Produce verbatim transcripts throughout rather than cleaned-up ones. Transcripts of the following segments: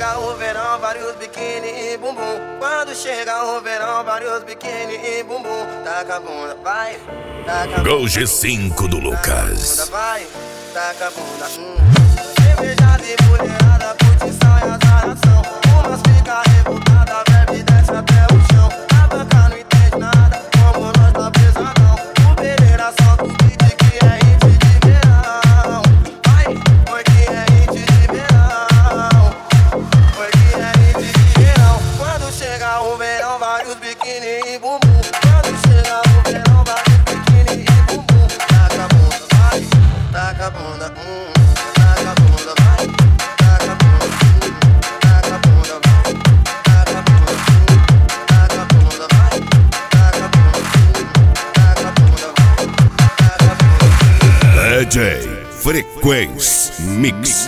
chega o verão, vários biquíni e bumbum. Quando chega o verão, vários biquíni e bumbum. Taca a bunda, vai, taca a bunda. Gol G cinco do Lucas. Taca a bunda, vai, taca a bunda, hum. Cervejada e mulherada, curtição e azaração. Umas fica revoltada, bebe e desce até o chão. A banca não entende nada, como nós tá pesadão. O Pereira solta o beat que é hit de verão. Vai, porque é hit de verão. Porque é hit de verão. Quando chega o verão, vários biquíni e bumbum. Quando chega o verão, vários biquíni e bumbum. Taca a bunda, vai, taca a bunda, hum. Taca a bunda, vai, taca a bunda, hum. Taca a bunda, vai, taca a bunda, hum. Taca a bunda, vai, taca a bunda, hum. Taca a bunda, vai, taca a bunda, hum. D J Frequência Mix.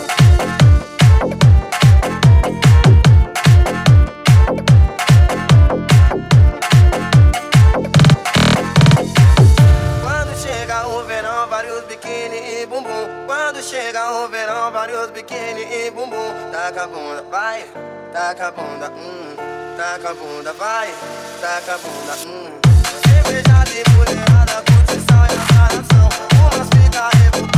Quando chega o verão, vários biquíni e bumbum. Quando chega o verão, vários biquíni e bumbum. Taca a bunda, vai, taca a bunda, hum. Taca a bunda, vai, taca a bunda, hum. Cervejada e mulherada, curtição e azaração. Umas fica revoltada.